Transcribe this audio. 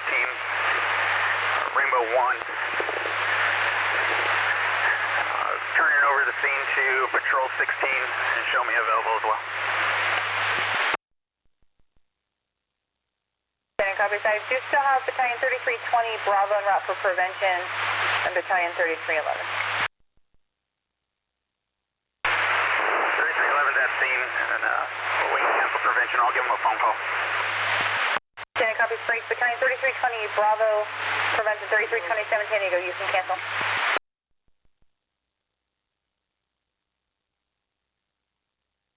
Rainbow 1. Turning over the scene to Patrol 16 and show me available as well. Copy. I do still have Battalion 3320 Bravo en route for prevention and Battalion 3311. 3311 that scene, and we'll wait to cancel prevention. I'll give them a phone call. Copy. Battalion 3320 Bravo, prevention 3320 San Antonio. You can cancel.